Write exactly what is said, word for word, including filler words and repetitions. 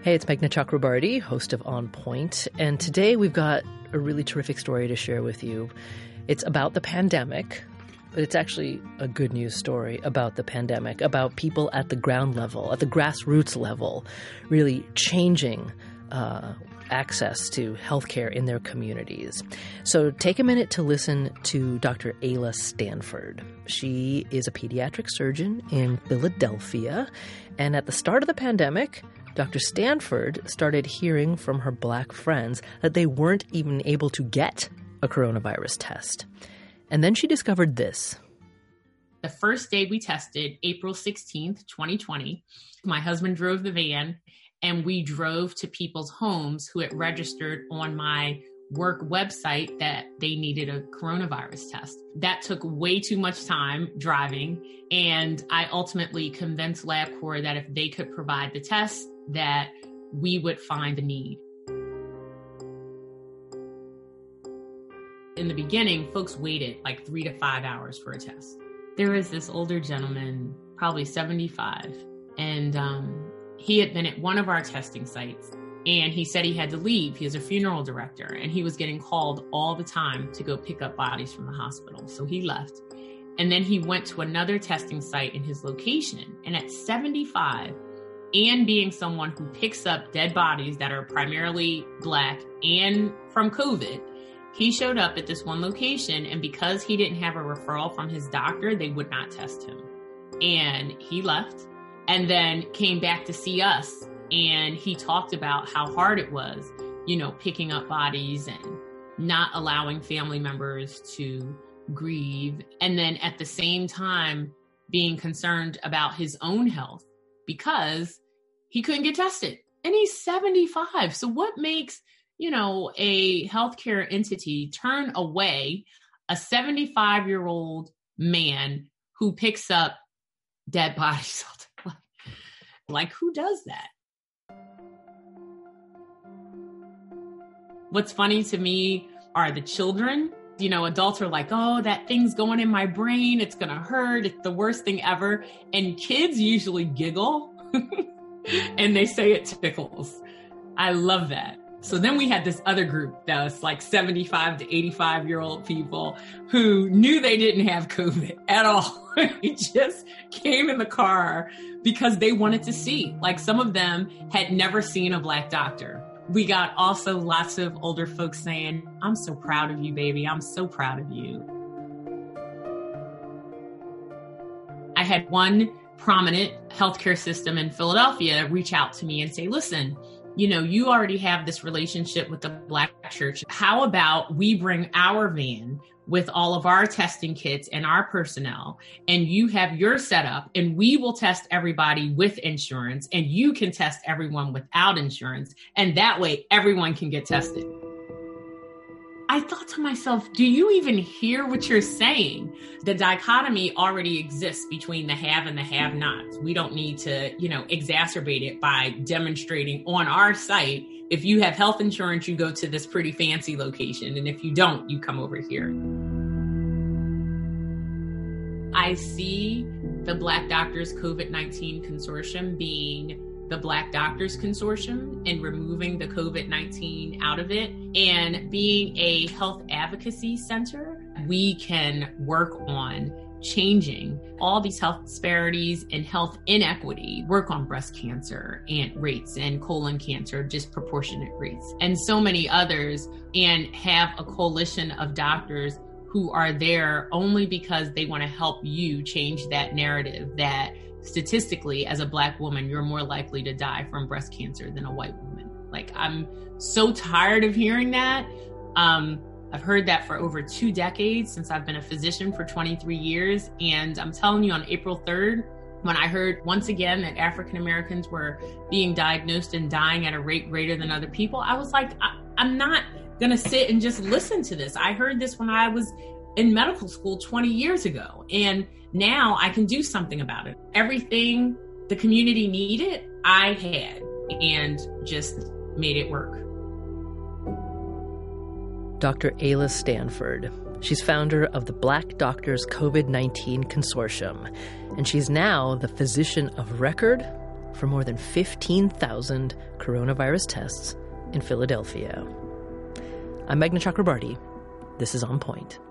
Hey, it's Meghna Chakrabarti, host of On Point, and today we've got a really terrific story to share with you. It's about the pandemic, but it's actually a good news story about the pandemic, about people at the ground level, at the grassroots level, really changing uh, access to healthcare in their communities. So take a minute to listen to Doctor Ayla Stanford. She is a pediatric surgeon in Philadelphia, and at the start of the pandemic, Doctor Stanford started hearing from her Black friends that they weren't even able to get a coronavirus test. And then she discovered this. The first day we tested, April sixteenth, twenty twenty, my husband drove the van and we drove to people's homes who had registered on my work website that they needed a coronavirus test. That took way too much time driving. And I ultimately convinced LabCorp that if they could provide the test, that we would find the need. In the beginning, folks waited like three to five hours for a test. There was this older gentleman, probably seventy-five, and um, he had been at one of our testing sites, and he said he had to leave. He is a funeral director, and he was getting called all the time to go pick up bodies from the hospital. So he left. And then he went to another testing site in his location. And at seventy-five, and being someone who picks up dead bodies that are primarily Black and from COVID, he showed up at this one location, and because he didn't have a referral from his doctor, they would not test him. And he left and then came back to see us. And he talked about how hard it was, you know, picking up bodies and not allowing family members to grieve. And then at the same time, being concerned about his own health because he couldn't get tested. And he's seventy-five. So what makes, you know, a healthcare entity turn away a seventy-five-year-old man who picks up dead bodies all the time? Like, who does that? What's funny to me are the children. You know, adults are like, oh, that thing's going in my brain. It's going to hurt. It's the worst thing ever. And kids usually giggle and they say it tickles. I love that. So then we had this other group that was like seventy-five to eighty-five year old people who knew they didn't have COVID at all. They just came in the car because they wanted to see. Like, some of them had never seen a Black doctor. We got also lots of older folks saying, I'm so proud of you, baby. I'm so proud of you. I had one prominent healthcare system in Philadelphia reach out to me and say, listen, you know, you already have this relationship with the Black church. How about we bring our van with all of our testing kits and our personnel, and you have your setup, and we will test everybody with insurance, and you can test everyone without insurance. And that way everyone can get tested. I thought to myself, do you even hear what you're saying? The dichotomy already exists between the have and the have-nots. We don't need to, you know, exacerbate it by demonstrating on our site. If you have health insurance, you go to this pretty fancy location. And if you don't, you come over here. I see the Black Doctors COVID nineteen Consortium being the Black Doctors Consortium and removing the COVID nineteen out of it. And being a health advocacy center, we can work on changing all these health disparities and health inequity, work on breast cancer and rates and colon cancer, disproportionate rates, and so many others, and have a coalition of doctors who are there only because they want to help you change that narrative that statistically, as a Black woman, you're more likely to die from breast cancer than a white woman. Like, I'm so tired of hearing that. Um, I've heard that for over two decades since I've been a physician for twenty-three years. And I'm telling you, on April third, when I heard once again that African Americans were being diagnosed and dying at a rate greater than other people, I was like, I- I'm not going to sit and just listen to this. I heard this when I was in medical school twenty years ago. And now I can do something about it. Everything the community needed, I had, and just made it work. Doctor Ayla Stanford. She's founder of the Black Doctors COVID nineteen Consortium, and she's now the physician of record for more than fifteen thousand coronavirus tests in Philadelphia. I'm Meghna Chakrabarti. This is On Point.